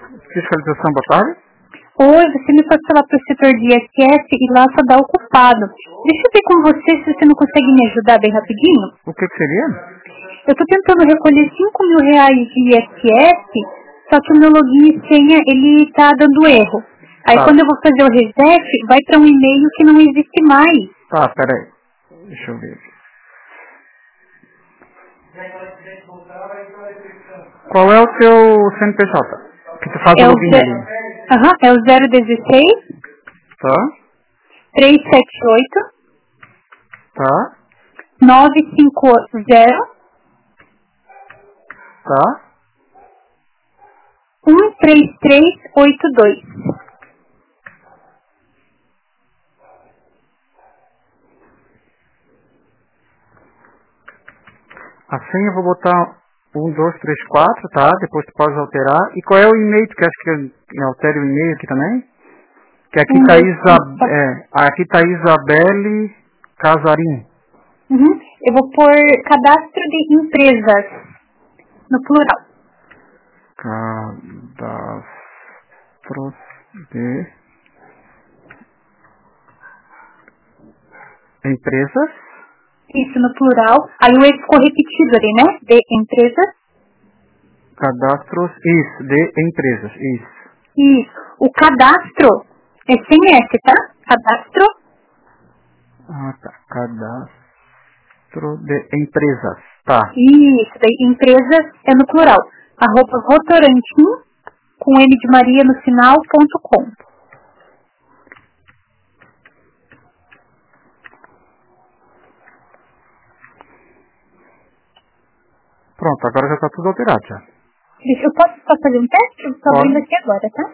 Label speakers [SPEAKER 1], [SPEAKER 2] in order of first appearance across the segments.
[SPEAKER 1] Fiscalização, boa tarde.
[SPEAKER 2] Oi, você me passou lá pro setor de ISS e lá só dá ocupado. Deixa eu ver com você se você não consegue me ajudar bem rapidinho.
[SPEAKER 1] O que seria?
[SPEAKER 2] Eu tô tentando recolher R$ 5.000 de ISS, só que o meu login e senha, ele tá dando erro. Aí
[SPEAKER 1] Tá.
[SPEAKER 2] quando eu vou fazer o reset, vai pra um e-mail que não existe mais.
[SPEAKER 1] Tá, peraí. Deixa eu ver. Qual é o teu CNPJ? Que tu faz o login ali.
[SPEAKER 2] É o 016
[SPEAKER 1] Tá?
[SPEAKER 2] 378
[SPEAKER 1] Tá?
[SPEAKER 2] 950
[SPEAKER 1] Tá?
[SPEAKER 2] 13382.
[SPEAKER 1] A senha eu vou botar 1, 2, 3, 4, tá? Depois tu pode alterar. E qual é o e-mail? Tu quer que eu altere o e-mail aqui também? Que aqui aqui tá Isabelle Casarim.
[SPEAKER 2] Eu vou pôr cadastro de empresas, no plural.
[SPEAKER 1] Cadastro de empresas.
[SPEAKER 2] Isso, no plural. Aí o E ficou repetido ali, né? De empresas.
[SPEAKER 1] Cadastros, isso, de empresas, isso.
[SPEAKER 2] Isso. O cadastro é sem S, tá? Cadastro.
[SPEAKER 1] Ah, tá. Cadastro de empresas, tá.
[SPEAKER 2] Isso. Daí empresas é no plural. @votorantim, com M de Maria no final, .com.
[SPEAKER 1] Pronto, agora já tá tudo alterado já.
[SPEAKER 2] Eu posso só fazer um teste? Eu estou abrindo
[SPEAKER 1] Pode.
[SPEAKER 2] aqui agora, tá?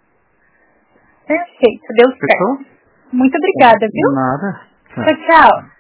[SPEAKER 2] Perfeito, deu certo.
[SPEAKER 1] Fechou?
[SPEAKER 2] Muito obrigada, viu?
[SPEAKER 1] Nada.
[SPEAKER 2] Tchau, tchau.